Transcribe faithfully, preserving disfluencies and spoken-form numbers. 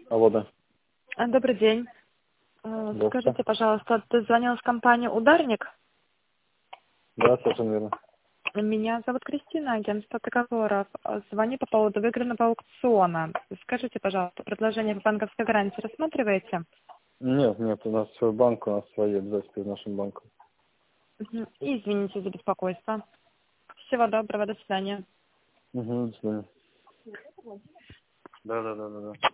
Алло, да. А, Добрый день. Э, Да, Скажите, пожалуйста, ты звонил с компании «Ударник»? да, совершенно верно. Меня зовут Кристина, агентство договоров. Э, Звоню по поводу выигранного аукциона. Скажите, пожалуйста, предложение по банковской гарантии рассматриваете? Нет, нет, у нас свой банк, у нас свои обязательства с нашим банком. Мгм. Извините за беспокойство. Всего доброго, до свидания. Угу, до свидания. Да, да, да, да, да.